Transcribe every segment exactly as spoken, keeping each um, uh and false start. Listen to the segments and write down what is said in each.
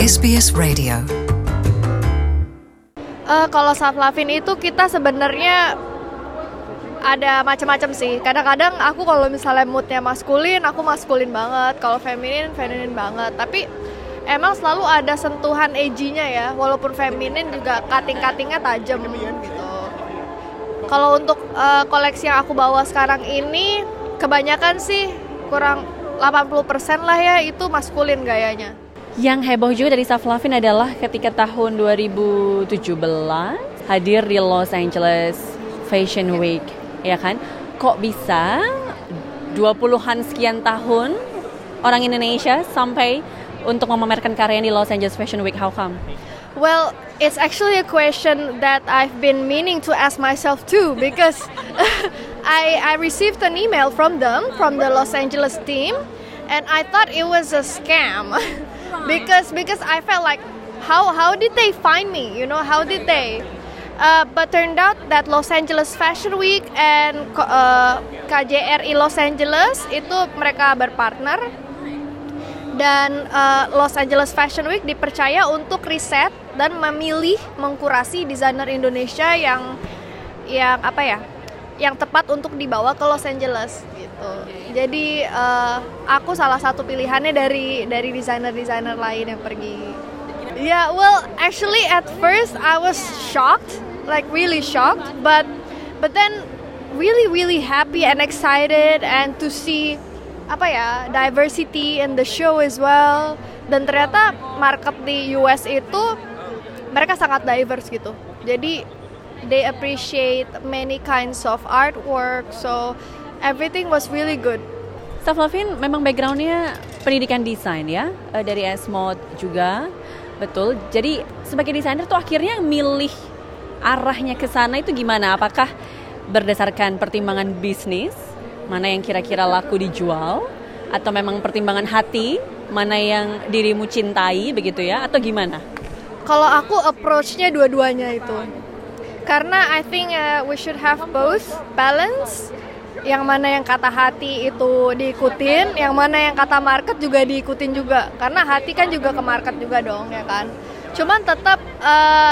S B S Radio. Uh, kalau self-loving itu kita sebenarnya ada macam-macam sih. Kadang-kadang aku kalau misalnya moodnya maskulin, aku maskulin banget. Kalau feminin, feminin banget. Tapi emang selalu ada sentuhan edgy-nya ya. Walaupun feminin juga cutting-cuttingnya tajam gitu. Kalau untuk uh, koleksi yang aku bawa sekarang ini, kebanyakan sih kurang delapan puluh persen lah ya itu maskulin gayanya. Yang heboh juga dari self-loving adalah ketika tahun dua ribu tujuh belas hadir di Los Angeles Fashion Week, ya kan? Kok bisa dua puluhan sekian tahun orang Indonesia sampai untuk memamerkan karyanya di Los Angeles Fashion Week? How come? Well, it's actually a question that I've been meaning to ask myself too, because I I received an email from them, from the Los Angeles team, and I thought it was a scam. because because I felt like how how did they find me, you know, how did they uh, but turned out that Los Angeles Fashion Week and uh, K J R I Los Angeles itu mereka berpartner, dan uh, Los Angeles Fashion Week dipercaya untuk riset dan memilih mengkurasi desainer Indonesia yang yang apa ya yang tepat untuk dibawa ke Los Angeles gitu. Jadi uh, aku salah satu pilihannya dari dari desainer-desainer lain yang pergi. Yeah, well, actually at first I was shocked, like really shocked, but but then really really happy and excited and to see apa ya diversity in the show as well. Dan ternyata market di U S itu mereka sangat diverse gitu. Jadi they appreciate many kinds of artwork, so everything was really good. Self-loving memang backgroundnya pendidikan desain ya, dari S M O D juga, betul. Jadi sebagai desainer tuh akhirnya milih arahnya ke sana itu gimana? Apakah berdasarkan pertimbangan bisnis, mana yang kira-kira laku dijual, atau memang pertimbangan hati, mana yang dirimu cintai begitu ya, atau gimana? Kalau aku approach-nya dua-duanya itu. Karena I think uh, we should have both balance. Yang mana yang kata hati itu diikutin, yang mana yang kata market juga diikutin juga. Karena hati kan juga ke market juga dong, ya kan. Cuman tetap uh,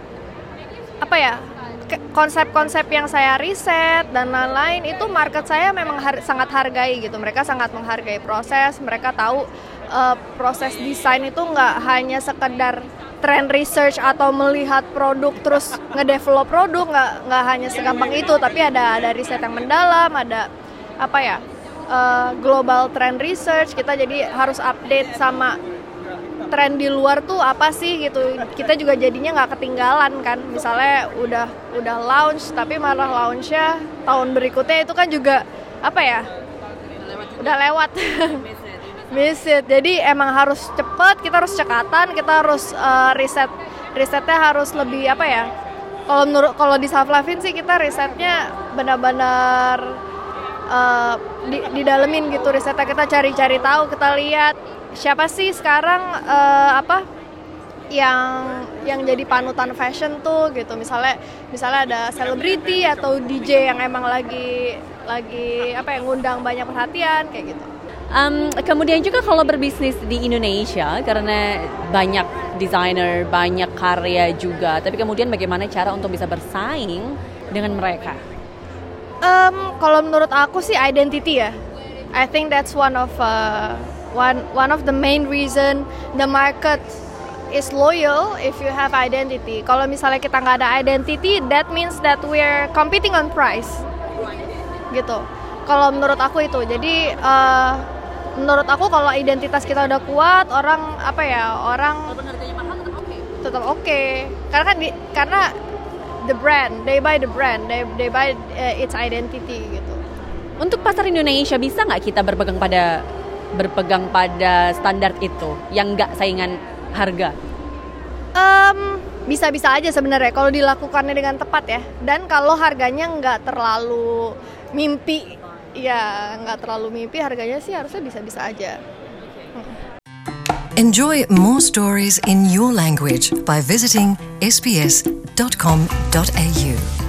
apa ya? konsep-konsep yang saya riset dan lain-lain itu market saya memang har- sangat hargai gitu. Mereka sangat menghargai proses. Mereka tahu uh, proses desain itu nggak hanya sekedar trend research atau melihat produk terus ngedevelop produk, nggak nggak hanya segampang itu, tapi ada ada riset yang mendalam, ada apa ya uh, global trend research. Kita jadi harus update sama tren di luar tuh apa sih gitu. Kita juga jadinya nggak ketinggalan kan. Misalnya udah udah launch tapi malah launchnya tahun berikutnya itu kan juga apa ya udah lewat. Miss it. Jadi emang harus cepat, kita harus cekatan, kita harus uh, riset risetnya harus lebih apa ya? Kalau menurut kalau di self-loving sih kita risetnya benar-benar uh, di, didalemin gitu risetnya, kita cari-cari tahu, kita lihat siapa sih sekarang uh, apa yang yang jadi panutan fashion tuh gitu. Misalnya misalnya ada selebriti atau D J yang emang lagi lagi apa ya ngundang banyak perhatian kayak gitu. Um, kemudian juga kalau berbisnis di Indonesia, karena banyak desainer, banyak karya juga, tapi kemudian bagaimana cara untuk bisa bersaing dengan mereka? Um, kalau menurut aku sih identity ya. I think that's one of uh, one one of the main reason the market is loyal if you have identity. Kalau misalnya kita nggak ada identity, that means that we're competing on price, gitu. Kalau menurut aku itu, jadi uh, menurut aku kalau identitas kita udah kuat, orang apa ya orang tetap oke okay. Karena kan di, karena the brand, they buy the brand, they they buy uh, its identity gitu. Untuk pasar Indonesia bisa nggak kita berpegang pada berpegang pada standar itu yang nggak saingan harga? Um, bisa-bisa aja sebenarnya kalau dilakukannya dengan tepat ya, dan kalau harganya nggak terlalu mimpi. Ya, nggak terlalu mimpi, harganya sih harusnya bisa-bisa aja. Enjoy more stories in your language by visiting s b s dot com dot a u.